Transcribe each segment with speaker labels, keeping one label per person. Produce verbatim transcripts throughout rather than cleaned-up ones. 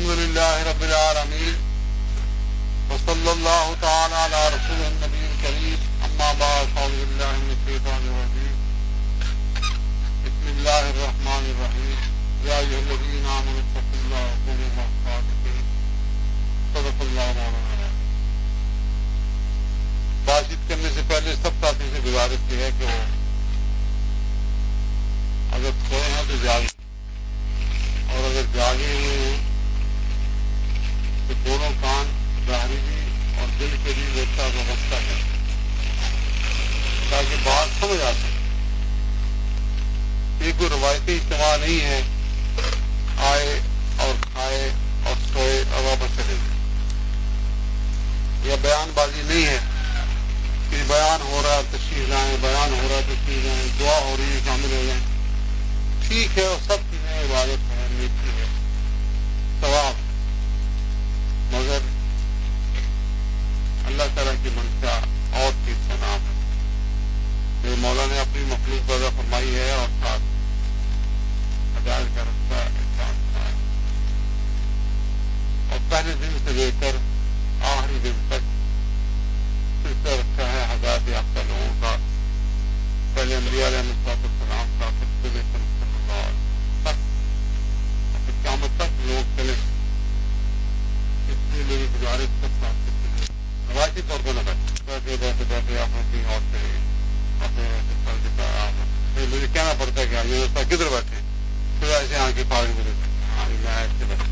Speaker 1: الحمد للہ رب العالمین وصلی اللہ تعالی علی رسول النبی الکریم اما بعد اعوذ باللہ من الشیطان الرجیم بسم اللہ الرحمن الرحیم یا ایھا الذین آمنوا اتقوا اللہ وکونوا مع الصادقین صدق اللہ مولانا۔ بات چیت کرنے سے پہلے سب ساتھی سے گزارش یہ ہے کہ وہ اگر سوئے ہیں تو جاگیں، اور اگر جاگے ہوئے ہیں تو دونوں کان ظاہری بھی اور دل کے بھی ویسا وابستہ ہے تاکہ بات سمجھ آ سکے۔ یہ کوئی روایتی اجتماع نہیں ہے آئے اور کھائے اور سوئے اور واپس چلے گئے، یہ بیان بازی نہیں ہے کہ بیان ہو رہا ہے تشریف لائیں، بیان ہو رہا ہے تشریف لائیں، دعا ہو رہی ہے شامل ہو جائیں۔ ٹھیک ہے، اور سب چیزیں عبادت ہے، نیکی ہے، ثواب، مگر اللہ تعالیٰ کی منشا اور چیز کا نام ہے جو مولا نے اپنی مخلوق پیدا فرمائی ہے اور ساتھ ہدایت کا رستہ انسان ہے، اور پہلے دن سے لے کر آخری دن تک سلسلہ رکھا ہے ہدایت یافتہ لوگوں کا، پہلے انبیاء علیہ السلام کا، پھر صلی اللہ علیہ تک، پھر قیامت تک لوگ چلے۔ اس لیے میری گزارش سب ساتھ روایتی طور پر نہ بیٹھے بیٹھے بیٹھے آپ نے کہیں اور سے اپنے مجھے کہنا پڑتا ہے کہ یہ دوستا کدھر بیٹھے، پھر ایسے آنکھیں پاگل ملے ہاں میں ایسے بیٹھا۔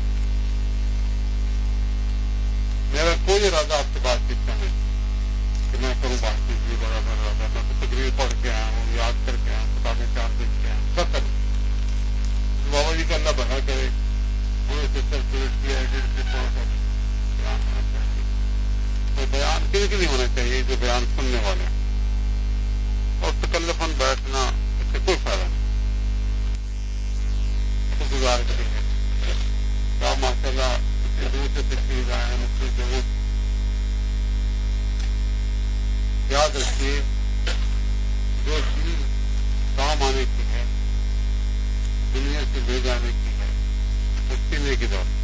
Speaker 1: میرا کوئی ارادہ آپ سے بات چیت کا نہیں کہ میں کروں بات چیت، بھی بڑا بڑا ارادہ، میں تو تقریر پڑھ کے آیا ہوں، یاد کر کے آیا ہوں، کتابیں چار دیکھ کے آیا ہوں، سب کروں۔ بابا جی کا اللہ بھلا کرے، پورے سسٹم سلیکٹ کیا ہے کہ تھوڑا سا بیان ہونا چاہیے، تو بیان کسی کے لیے ہونا چاہیے جو بیان سننے والے ہیں، اور تکلفاً بیٹھنا اس سے کوئی فائدہ نہیں۔ تو گزار کریں گے کیا ماشاء اللہ دور سے تشریف آئے ہیں مختلف جگہوں سے، یاد رکھیے جو چیز کام آنے کی ہے، دنیا سے لے جانے کی ہے، وہ سینے کی دور۔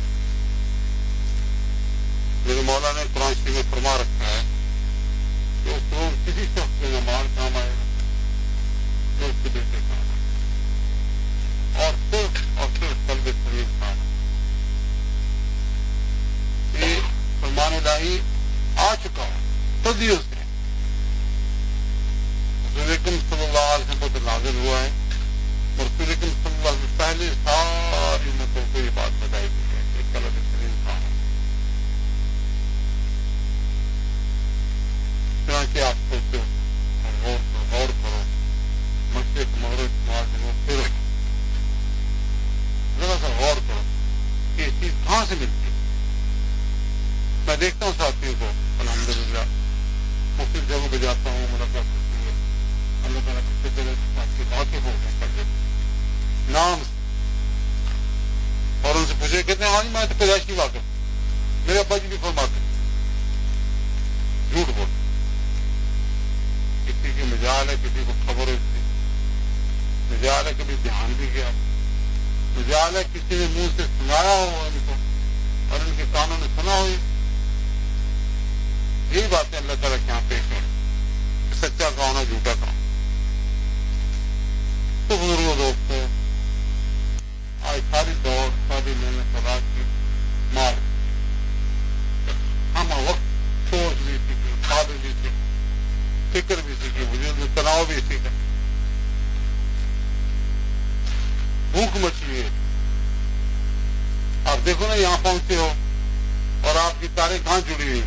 Speaker 1: میرے مولا نے قرآن شریف میں فرما رکھا ہے کہ اس کو کسی شخص کے نماز کام آئے گا، جو اس کے بیٹے کام آئے، اور صرف اور صرف قلب سلیم کام آئے۔ یہ فرمان الہی آ چکا ہے صدیوں سے، رسول اکرم صلی اللہ علیہ وسلم پر نازل ہوا ہے، اور رسول اکرم صلی اللہ علیہ وسلم پہلے ساری امتوں کو یہ بات بتائی گئی ہے کہ قلب سلیم کام ہے۔ چنانچہ آپ سوچو اور غور کرو غور کرو مشرق مغرب شمال جنوب پھر ذرا سا غور کرو کہ یہ چیز کہاں سے ملتی ہے۔ میں دیکھتا ہوں ساتھیوں کو الحمدللہ مختلف جگہوں پہ جاتا ہوں، ملاقات کرتی ہے، اللہ تعالیٰ کے شکر ہے ساتھ کے واقف ہو گئے کر دیتے نام سے، اور ان سے پوچھے کہتے ہیں ہاں جی میں تو پیدائشی واقف، میرے ابا جی بھی فرماتے ہیں، جھوٹ بول، کسی کی مجال ہے، کسی کو خبر ہو، اس کی مجال ہے، کبھی دھیان بھی گیا، مجال ہے کسی نے منہ سے سنایا ہو ان کو اور ان کے کانوں نے سنا ہو۔ یہی باتیں اللہ تعالیٰ کے یہاں پیش ہیں کہ سچا کون ہے جھوٹا کون۔ تو بزرگوں دوستوں آج ساری دوڑ ساری محنت اور رات کی مار ہم وقت سوچ بھی سیکھی، خواب بھی سیکھی، فکر بھی سیکھی، وجود میں تناؤ بھی سیکھا، بھوک مچی ہے۔ آپ دیکھو نا یہاں پہنچتے ہو اور آپ کی تاریں کہاں جڑی ہوئی،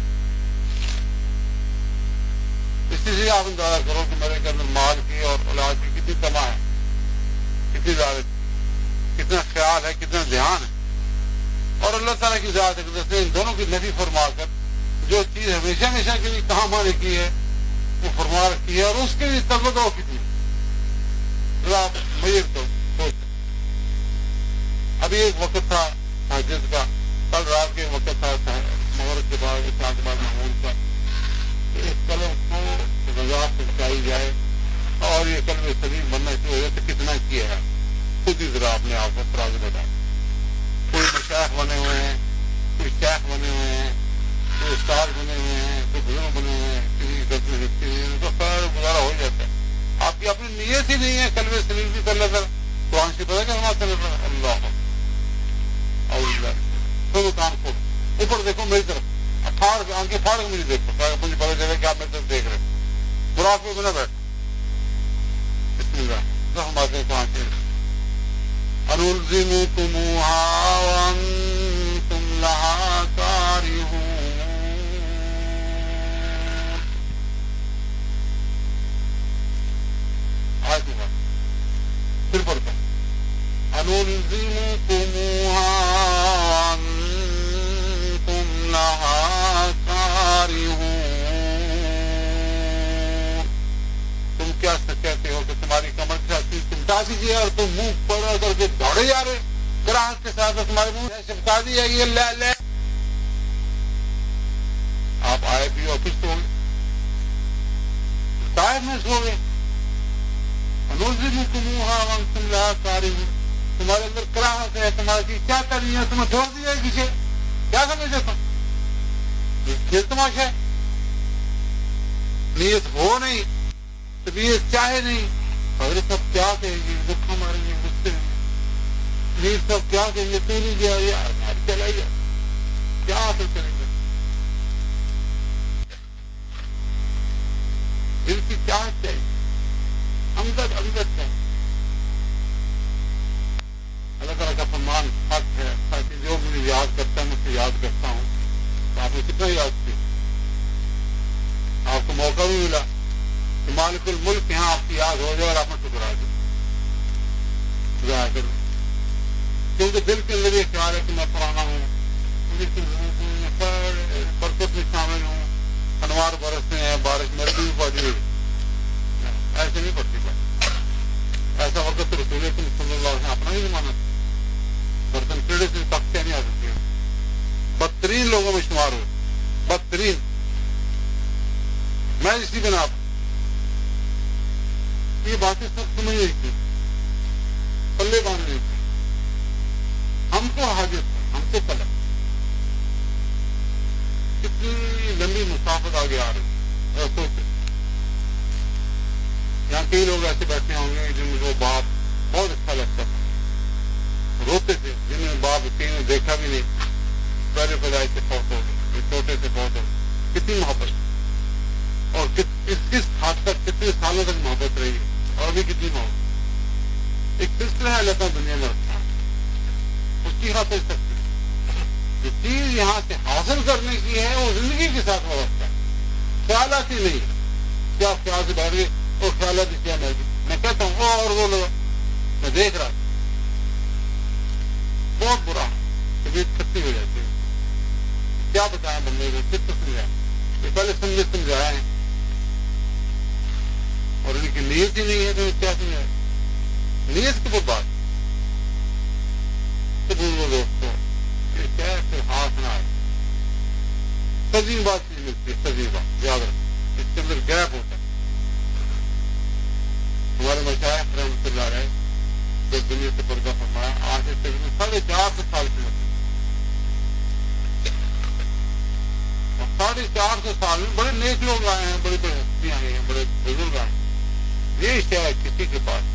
Speaker 1: اسی سے آپ اندازہ کرو کہ میرے کے اندر مال کی اور اولاد کی کتنی تما ہے، کتنی ذات، کتنا خیال ہے، کتنا دھیان ہے۔ اور اللہ تعالیٰ کی ذات ہے ان دونوں کی نفی فرما کر جو چیز ہمیشہ ہمیشہ کے لیے کہاں مانے کی ہے وہ فرما رکھی ہے، اور اس کے لیے طلبت ہو کتنی آپ مجھے تو سوچ۔ ابھی ایک وقت تھا تہجد کا، کل رات کے وقت تھا مغرب کے بعد عشاء کے بعد معمول کا، اس قلم کو رضا پہنچائی جائے اور یہ قلب سلیم بننا شروع ہو جائے تو کتنا کیا ہے، خود ہی ذرا اپنے آپ کو تراز لگا۔ کوئی مشائخ بنے ہوئے ہیں کی اپنی نیت ہی نہیں ہے کلمہ سلیم کی کر لیتا قرآن سے پتہ کہ ہمارا اللہ اللہ اور کام کھول اوپر دیکھو میری طرف پھاڑ کے آنکھیں پھاڑ کے مجھے دیکھو تاکہ مجھے پتہ چلے کہ آپ میری طرف دیکھ رہے ہیں براق میں بنا بیٹھ بسم اللہ رحمات قرآن سے انلزمکموہا وانتم لہا کارہون آیت ہوگا پھر پڑھتا انلزمکموہا وانتم لہا کارہون تم کیا کہتے ہو کہ تمہاری کمر سے چمٹا دیجیے اور تم منہ پڑ کر کے دوڑے جا رہے گراہک کے ساتھ تمہارے منہ چمٹا دی جائے گی لے لے آپ آئے بھی اور پھر سو گئے طائف میں سو گئے انلزمکموہا وانتم لہا کارہون تمہارے اندر کراہت ہے تمہاری کی کیا کرنی ہے تمہیں چھوڑ دیا ہے کسی کیا سمجھتے تم کھیل تماشا ہے نیت ہو نہیں طبیعت چاہے نہیں اگر سب کیا کہیں گے دکھا ماریں گے غصے میں نیت سب کیا کہیں گے تو نہیں گیا یار چلا گیا کیا حاصل کریں گے دل کی چاہت چاہیے اندر اندر چاہیے اللہ تعالیٰ کا فرمان حق ہے تاکہ جو مجھے یاد کرتا ہے میں اسے یاد کرتا ہوں تو آپ نے کتنا یاد کیا آپ کو موقع بھی ملا کہ مالک الملک یہاں آپ کی یاد ہو جائے اور آپ نے ٹکرا دیں ضائع کر دیں کیونکہ دل کے اندر یہ خیال ہے کہ میں پرانا ہوں برکت میں شامل ہوں انوار برستے ہیں بارش میرے بھی پڑی ہوئی ایسے نہیں پڑتی بات ایسا وقت تو رسول صلی اللہ علیہ وسلم اپنا ہی زمانہ برتن کیڑے سے تختیں نہیں آ سکتی بدترین لوگوں میں شمار ہوئے بدترین میں اسی بنا پر یہ باتیں سب سمجھ رہی تھی پلے باندھ رہی تھی ہم کو حاجت ہے ہم کو طلب کتنی لمبی مسافت آگے آ رہی ہے سوچے یہاں کئی لوگ ایسے بیٹھے ہوں گے جن میں وہ باپ بہت اچھا لگتا تھا روتے تھے جن میں باپ کہیں نے دیکھا بھی نہیں پہلے پیدائش سے فوت ہو گئے چھوٹے سے فوت ہو گئے کتنی محبت اور کس کس حد تک کتنے سالوں تک محبت رہی ہے اور بھی کتنی محبت ایک سلسلہ ہے اللہ تعالیٰ دنیا میں رکھا اس کی حاصل سکتی جو چیز یہاں سے حاصل کرنے کی ہے وہ زندگی کے ساتھ وابستہ ہے خیالات ہی نہیں کیا خیال سے بیٹھ گئے اور خیالات ہی کیا میں کہتا ہوں اور وہ لوگ میں دیکھ رہا بہت برا طبیعت کھٹی ہو جاتی ہے کیا بتائیں بندے کو کس کو سمجھائیں یہ پہلے سمجھے سمجھایا ہے اور ان کی نیت ہی نہیں ہے تو کیا سمجھائے نیت کی بہت بات تو بولو دوستوں یہ کیا ہے کہ ہاتھ نہ آئے سجی بات چیز ملتی ہے سجی بات یاد رکھ اس کے اندر گیپ ہوتا ہے ہمارے مشائخ رحمۃ اللہ علیہ جو دنیا سے پردہ فرمایا آج سے تقریباً ساڑھے چار سو سال کی ہوتی اور ساڑھے چار سو سال میں بڑے نیک لوگ آئے ہیں بڑے بڑے ہستیاں آئی ہیں بڑے بزرگ آئے ہیں یہ شاید کسی کے پاس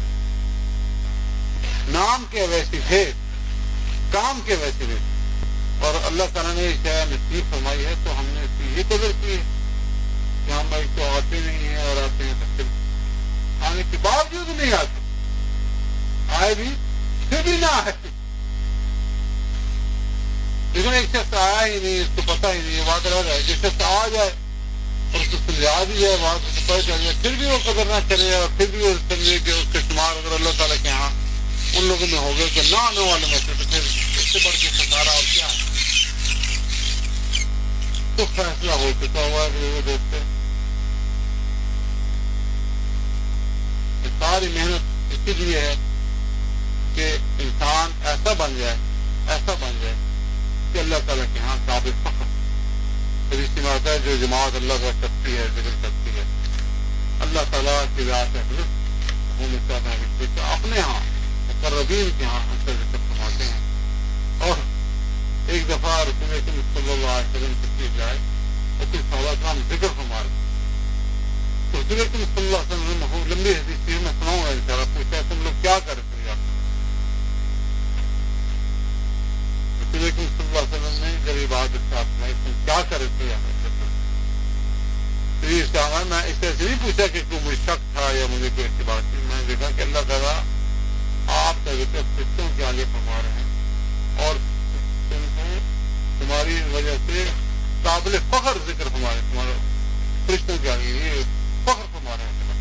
Speaker 1: نام کے ویسے تھے کام کے ویسے تھے اور اللہ تعالیٰ نے شاید نصیب فرمائی ہے تو ہم نے اس کی یہ قدر کی ہے کہ ہم ایک تو آتے نہیں ہیں اور آتے ہیں تقریباً آنے کے باوجود نہیں آتے آئے بھی پھر بھی نہ آئے لیکن ایک شخص آیا ہی نہیں اس کو پتا ہی نہیں یہ بات رہ جائے جس شخص آ جائے اور اس کو سمجھا دی جائے بات اس کو پتہ چل جائے پھر بھی وہ قدر نہ کرے اور پھر بھی وہ سمجھے کہ اس کے شمار اگر اللہ تعالیٰ کے یہاں ان لوگوں میں ہو گئے کہ نہ آنے والے میں سے تو پھر اس سے بڑھ کے خسارہ اور کیا ہے تو فیصلہ ہو چکا ہوا ہے دوستوں ساری محنت اسی لیے ہے کہ انسان ایسا بن جائے ایسا بن جائے کہ اللہ تعالیٰ کے یہاں قابل فخر پھر اس میں آتا ہے جو جماعت اللہ کا کرتی ہے ذکر کرتی ہے اللہ تعالیٰ کی ذات ہے اپنے یہاں مقربین کے یہاں ہم سے ذکر فرماتے ہیں اور ایک دفعہ رسول اکرم صلی اللہ علیہ وسلم تشریف لائے اور پھر صحابہ کرام ذکر فرما رہے تو رسول اکرم صلی اللہ علیہ وسلم نے لمبی حدیث تھی، میں سناؤں گا انشاءاللہ. پوچھا تم لوگ کیا کر رہے تھے؟ رسول اکرم صلی اللہ علیہ وسلم نے جب یہ بات ارشاد میں تم کیا کر رہے تھے؟ میں اس طرح سے نہیں پوچھا کہ کوئی مجھے شک تھا یا مجھے کوئی ایسی بات تھی. میں نے دیکھا کہ اللہ تعالیٰ آپ کا ذکر فرشتوں کے آگے فرما رہے ہیں اور تم کو تمہاری وجہ سے قابل فخر ذکر فرما رہے ہیں، تمہارا فرشتوں کے آگے یہ فخر فرما رہے ہیں.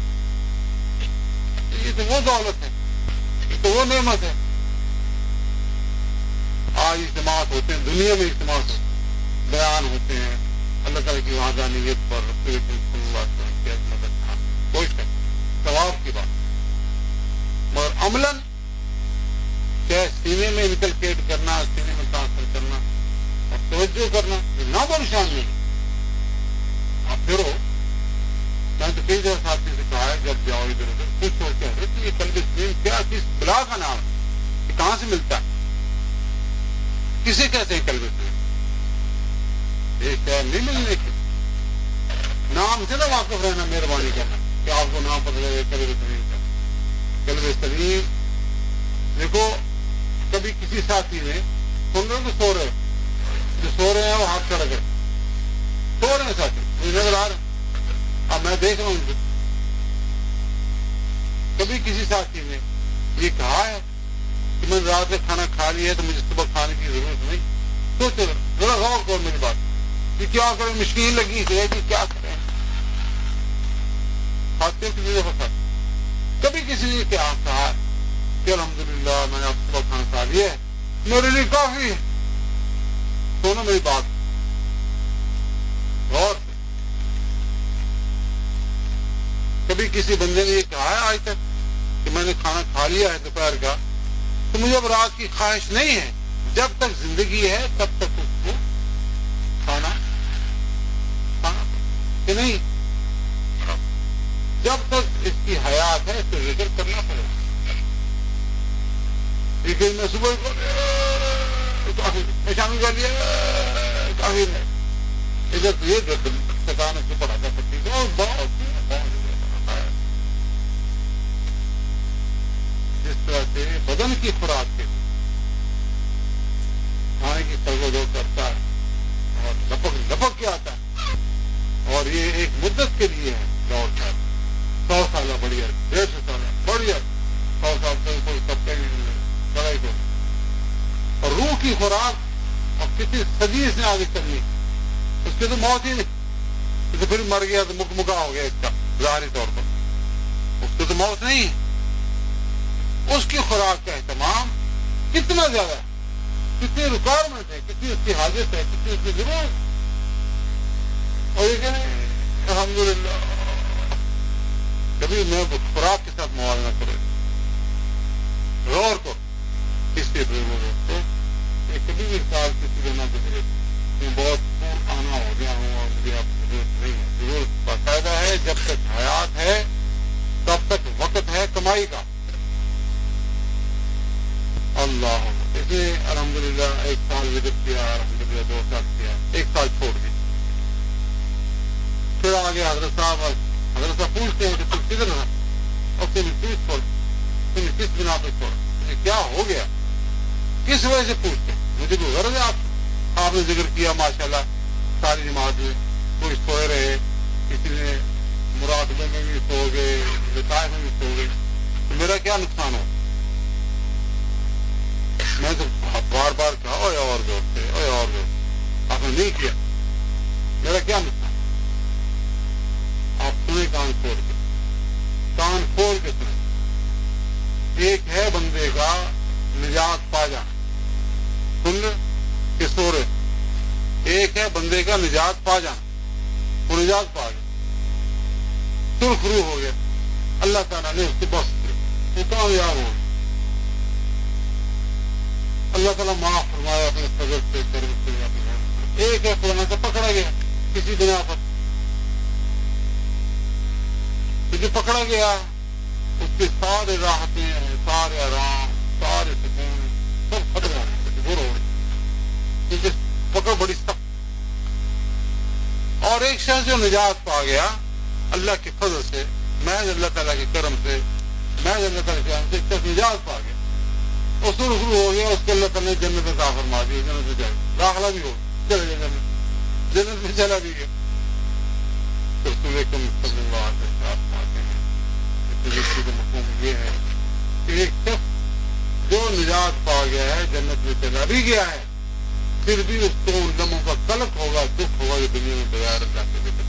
Speaker 1: یہ تو وہ دولت ہے، یہ تو وہ نعمت ہے. آج اجتماعات ہوتے ہیں، دنیا میں اجتماعات بیان ہوتے ہیں اللہ تعالیٰ کی وحدانیت پر، رسول اکرم صلی اللہ علیہ وسلم کی عظمت، کوئی شک ثواب کی بات. مگر عملاً کیا سینے میں انکلکیٹ کرنا، سینے میں ٹرانسفر کرنا اور توجہ کرنا، یہ نہ بڑھ شان نہیں. آپ پھرو، میں تو کئی جگہ ساتھی سے کہا ہے جب جاؤ ادھر ادھر پوچھو کہ حضرت یہ قلب سلیم کیا کس بلا کا نام ہے، یہ کہاں سے ملتا ہے، کسے کہتے ہیں قلب سلیم؟ یہ شہر نہیں ملنے کی، نام سے نہ واقف رہنا، مہربانی کرنا کہ آپ کو نام پتہ لگے قلب سلیم کا. قلب سلیم دیکھو، کبھی کسی ساتھی نے سن رہے تو سو رہے جو سو رہے ہیں وہ ہاتھ کھڑا کر سو رہے ہیں ساتھی، مجھے نظر آ رہے ہیں، اب میں دیکھ رہا ہوں ان کو. کبھی کسی ساتھی نے یہ کہا ہے کہ میں نے رات میں کھانا کھا لیا ہے تو مجھے صبح کھانے کی ضرورت نہیں. سوچو ذرا غور کرو میری بات، یہ کیا کریں، مشکل لگی ہے کہ کیا کریں. کھاتے کسی دفعہ کھاتے. کبھی کسی نے کیا کہا کہ الحمدللہ میں نے اب صبح کھانا کھا لیا ہے، میرے لیے کافی ہے. سنو میری بات غور سے. کبھی کسی بندے نے یہ کہا ہے آج تک کہ میں نے کھانا کھا لیا ہے دوپہر کا تو مجھے اب رات کی خواہش نہیں ہے. جب تک زندگی ہے تب تک اس کو کھانا کھانا کہ نہیں، جب تک اس کی حیات ہے اس کو ذکر کرنا پڑے گا. لیکن میں صبح کافی میں شامل کر لیا کافی ہے ادھر تو یہ سکان سے پڑھا جا سکتی ہے. بہت جس طرح سے بدن کی خوراک کے کھانے کی تگو کرتا ہے اور لپک لپک کے آتا ہے، اور یہ ایک مدت کے لیے ہے دور کا، سو سالہ بڑھیا، ڈیڑھ سو سالہ بڑھیا، سو سال سے کوئی سب لڑائی کو. اور روح کی خوراک اور کسی صدی اس نے آگے کرنی، اس کی تو موت ہی نہیں، تو پھر مر گیا تو مک مکا ہو گیا اس کا ظاہری طور پر، اس کی تو موت نہیں. اس کی خوراک کا اہتمام کتنا زیادہ ہے، کتنی ریکوائرمنٹ ہے، کتنی اس کی حاجت ہے، کتنی اس کی ضرورت. اور یہ کہ الحمدللہ کبھی میں خوراک کے ساتھ موازنہ کرے غور کو اس سے دوستوں یہ کبھی بھی سال کسی کو نہ گزرے میں بہت پور آنا ہو گیا ہوں اور مجھے اب ضرورت نہیں ہے. ضرورت باقاعدہ ہے، جب تک حیات ہے تب تک وقت ہے کمائی کا. اللہ اس نے الحمدللہ ایک سال وزٹ کیا، الحمدللہ دو سال کیا، ایک سال چھوڑ دی. پھر آگے حضرت صاحب حضرت صاحب پوچھتے ہیں کہ تم کدھر رہا اور تم کیوں چھوڑ، تم کس بنا پہ چھوڑ، کیا ہو گیا، کس وجہ سے پوچھتے ہیں. مجھے کوئی غرض ہے آپ آپ نے ذکر کیا ماشاءاللہ ساری جماعت میں کوئی سوئے رہے، کسی نے مراقبے میں بھی سو گئے، لطائف میں بھی سو گئے، تو میرا کیا نقصان ہو. میں تو بار بار کہا اوے اور دوڑتے اوے اور دوڑتے، آپ نے نہیں کیا، میرا کیا نقصان. آپ سنیں کان کھول کے، کان کھول کے سنیں. ایک ہے بندے کا نجات پا جانا، سن لے کہ سو رہے. ایک ہے بندے کا نجات پا جانا، وہ نجات پا گیا، سرخ روح ہو گیا، اللہ تعالیٰ نے اس کو بخش دیا، وہ کامیاب ہو گیا. اللہ تعالیٰ معاف فرمایا اپنے فضل سے کرم سے. ایک ہے کورونا سے پکڑا گیا کسی بنا پر، جو پکڑا گیا اس کے سارے راحتیں، سارے آرام، سارے سکون سب ختم ہو گئے، بور ہو گئے، کیونکہ پکڑ بڑی سخت. اور ایک شخص جو نجات پا گیا اللہ کے فضل سے، محض اللہ تعالیٰ کے کرم سے، محض اللہ تعالیٰ کے کرم سے ایک نجات پا گیا، اصول شروع ہو گیا، اس کو اللہ تعالیٰ نے جنت میں عطا فرما دیا، جنت میں جائے داخلہ بھی ہو چلے گیا، جنت جنت میں چلا بھی گیا۔ رسول اکرم صلی اللہ علیہ وسلم فرماتے ہیں اس ویکتی کا مفہوم یہ ہے کہ ایک شخص جو نجات پا گیا ہے، جنت میں چلا بھی گیا ہے، پھر بھی اس کو ان لمحوں کا قلق ہوگا، دکھ ہوگا، یہ دنیا میں بغیر اللہ کے ذکر۔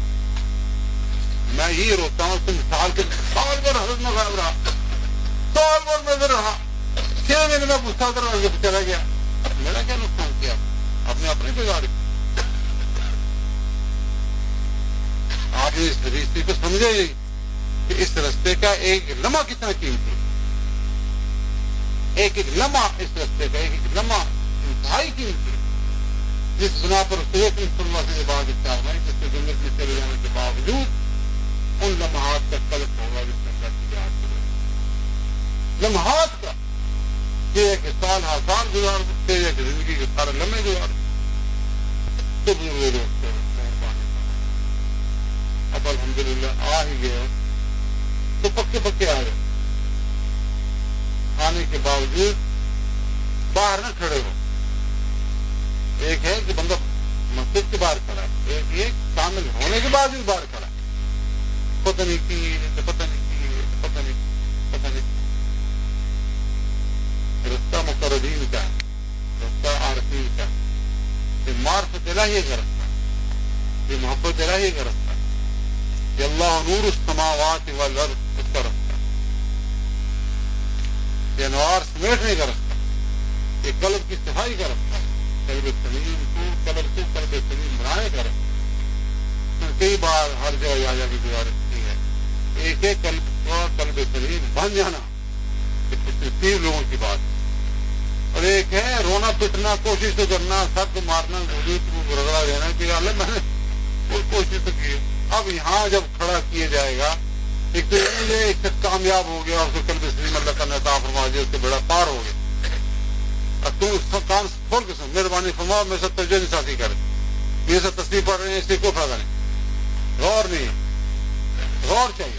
Speaker 1: میں یہ روتا ہوں تم سال کے سال بھر حضرت میں غائب رہا، سال بھر نظر رہا، چھ مہینے میں غصہ کر چلا گیا، میرا کیا نقصان کیا؟ آپ نے اپنی بگاڑی۔ آپ نے اس رشتے کو سمجھا ہی کہ اس رستے کا ایک لمحہ کتنا قیمتی، ایک ایک لمحہ اس رستے کا ایک ایک لمحہ انتہائی قیمتی، جس بنا پر صلی اللہ علیہ وسلم ہے جس سے جنت میں چلے جانے کے باوجود ان لمحات کا قلق ہوگا جس میں اللہ کی یاد کرے، لمحات کا کہ ایک سال ہر سال گزار سکتے، ایک زندگی کے سارے لمحے گزار تو مہربانی۔ اب الحمدللہ آ ہی گئے تو پکے پکے آ گئے، آنے کے باوجود باہر نہ کھڑے ہو۔ ایک ہے کہ بندہ مسجد کے باہر کھڑا ہے، ایک یہ شامل ہونے کے بعد بھی باہر کھڑا ہے، پتہ نہیں کی پتہ نہیں کی پتہ نہیں پتہ نہیں۔ رستہ مقربین کا ہے، رستہ عارفین کا ہے، یہ معرفت الہی کا رستہ ہے، یہ محبت الہی کا رستہ ہے، یہ اللہ نور السماوات والارض اس کا رستہ ہے، یہ انوار سمیٹنے کا رستہ ہے، یہ قلب کی صفائی کا رستہ ہے، قلب سلیم کو قلب کو قلب سلیم بنانے کا رستہ ہے۔ کئی بار ہر جگہ جا جا کے گزارش کی ہے، ایک ایک قلب کو قلب سلیم بن جانا تین لوگوں کی بات، اور ایک ہے رونا پٹنا، کوشش تو کرنا، سب کو مارنا، وجود کو رگڑا دینا کہ اللہ میں نے کوئی کوشش تو کی ہے۔ اب یہاں جب کھڑا کیا جائے گا، ایک تو یہ ایک شخص کامیاب ہو گیا، اس کو قلب سلیم اللہ کا عطا فرما دیا، اس سے بڑا پار ہو گیا، اب تم اس کام کھول کے سن مہربانی فرماؤ، میرے ساتھ توجہ نہیں ساتھی کرے، میرے ساتھ تصویر پڑھ رہے ہیں، اس سے کوئی فائدہ نہیں، غور نہیں ہے، غور چاہیے،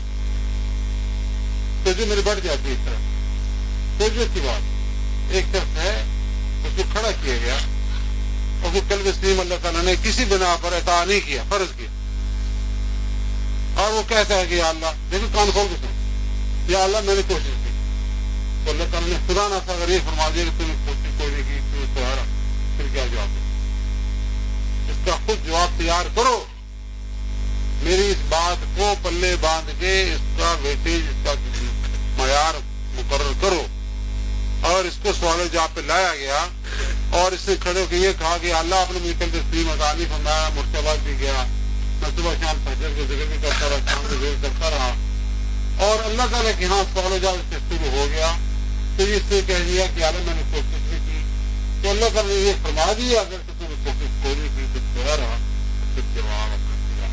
Speaker 1: توجہ میری بڑھ جاتی ہے اس طرح۔ توجہ کی بات، ایک شخص ہے اس کو کھڑا کیا گیا، اس کو قلب سلیم اللہ تعالیٰ نے کسی بنا پر عطا نہیں کیا، فرض کیا، اور وہ کہتا ہے کہ یا اللہ، دیکھو کان کھول کے سن، یا اللہ میں نے کوشش کی، تو اللہ تعالیٰ نے خدا نہ اگر یہ فرما دیا کہ تم نے کوشش کوئی نہیں کی، تم اس کو ہارا، پھر کیا جواب دے؟ اس کا خود جواب تیار کرو، میری اس بات کو پلے باندھ کے اس کا ویٹیج، اس کا معیار مقرر کرو، اور اس کو سوال جواب پہ لایا گیا، اور اس سے کھڑے ہو کے یہ کہا کہ اللہ آپ نے مجھے قلب سلیم عطا نہیں فرمایا، مرتبہ بھی گیا، میں صبح شام فجر کے ذکر بھی کرتا رہا، شام کو ذکر کرتا رہا، اور اللہ تعالیٰ کے ہاں سوال جواب سے شروع ہو گیا، تو اس سے کہہ دیا کہ اللہ میں نے کوشش نہیں کی، تو اللہ تعالیٰ نے یہ فرما دیا اگر تو تم نے کوشش پوری کی تو کیا رہا، پھر جواب اپنا دیا۔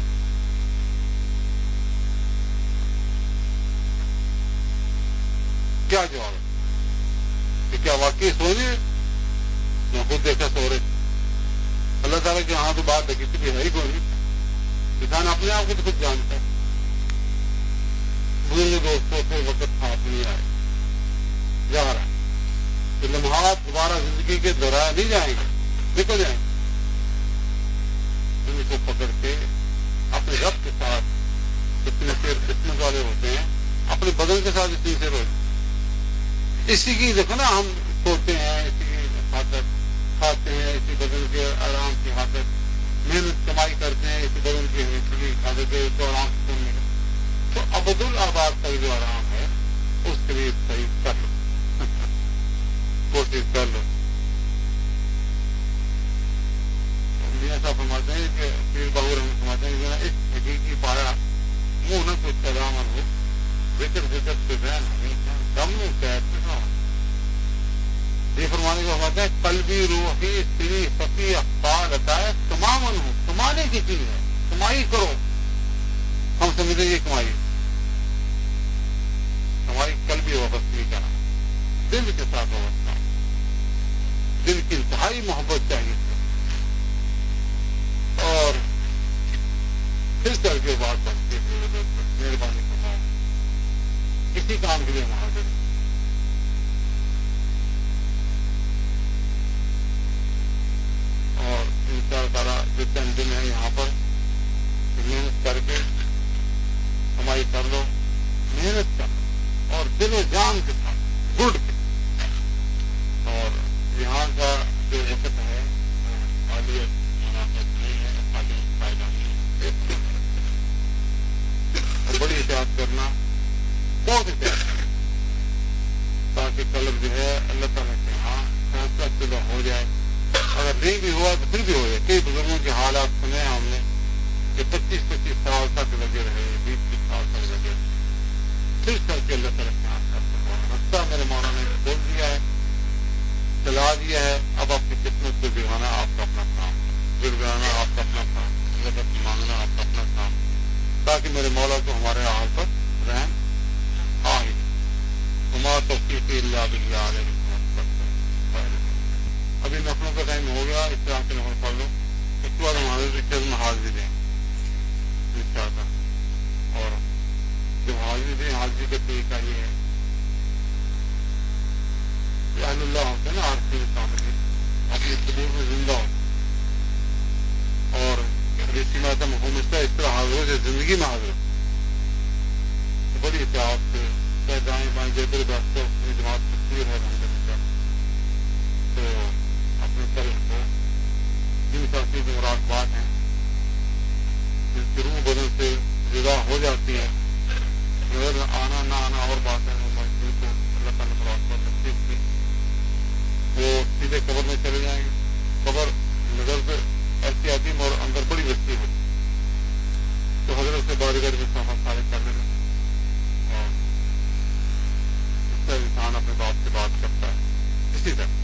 Speaker 1: کیا جواب ہے کہ کیا واقعی سو رہے؟ میں خود دیکھا سو رہے، اللہ تعالیٰ کے ہاں تو بات ہے کسی بھی ہے ہی کوئی نہیں، انسان اپنے آپ کو تو خود جانتا ہے۔ بزرگ دوستوں سے وقت ہاتھ نہیں آئے جا رہا ہے، تو لمحات دوبارہ زندگی کے دورائے نہیں جائیں گے، نکل جائیں گے، ان کو پکڑ کے اپنے رب کے ساتھ اتنے پیر قسمت والے ہوتے ہیں، اپنے بدن کے ساتھ اتنی سے روز اسی کی دیکھو نا، ہم سوتے ہیں اسی کی خاطر، کھاتے ہیں اسی بدن کے آرام کی خاطر، محنت کمائی کرتے ہیں اسی بدن کی خاطر تو آرام سے سننے کا، تو عبد الآباد کا جو آرام ہے اس کے لیے صحیح کر لو، کوشش کر لو۔ میاں صاحب فرماتے ہیں کہ پیر بہو رحمۃ فرماتے ہیں کہ اس حقیقی پایا منہ نہ کچھ سلام ہو، ذکر ذکر سے بین ہمیشہ کم نہیں کہتے ہو۔ یہ فرمانے کو فرماتے ہیں قلبی روحی سری فقی اخبار ہے، تمام ہو، کمانے کی چیز ہے، کمائی کرو، ہم سمجھتے یہ کمائی ہماری قلبی وابستگی کا نام، دل کے ساتھ وابستہ، دل کی انتہائی محبت چاہیے، اور پھر چل کے بات بنتی ہے نہیں بھی ہوا تو پھر بھی ہو جائے. کئی بزرگوں کے حالات سنے ہم نے کہ پچیس پچیس سال تک لگے رہے, بیس بیس سال تک لگے رہے, پھر چل کے اللہ تعالیٰ کے ہاتھ کا رستہ میرے مولا نے کھول دیا ہے, چلا دیا ہے. اب آپ کی قسمت کو بگانا آپ کا اپنا کام, گڑگڑانا آپ کا اپنا کام, مدد مانگنا آپ کا اپنا کام, تاکہ میرے مولا کو ہمارے حال پر رحم آ ہی. ہمارا توفیق اللہ باللہ علیہ. ابھی نفلوں کا ٹائم ہو گیا, اس طرح کے نفل پڑھ لو, اس کے بعد ہمارے رشتے میں حاضری دیں انشاءاللہ. اور جب حاضری دیں, حاضری کا طریقہ یہ ہے کہ اہل اللہ ہوتے ہیں نا, عارفین کے سامنے اپنی قبور میں زندہ ہو, اور حدیث میں آتا مفہوم اس طرح اس طرح حاضر ہو جیسے زندگی میں حاضر ہو. بڑی احتیاط سے چاہے دائیں بائیں جدھر راستے اپنی جماعت تصویر ہے الحمد للہ, تو اپنے طرح کو جن ساتھی کی مراقبات ہیں جن کی روح بدن سے جدا ہو جاتی ہے, نظر آنا نہ آنا اور بات ہے, وہ مجبور کو اللہ تعالیٰ نے مراقبت نصیب کی, وہ سیدھے قبر میں چلے جائیں گے. قبر نظر سے ایسی آتی ہے اور اندر بڑی وسیع ہوتی, تو حضرت سے باری باری مسافہ سارے کر لینا. اور اس سے انسان اپنے باپ سے بات کرتا ہے. اسی طرح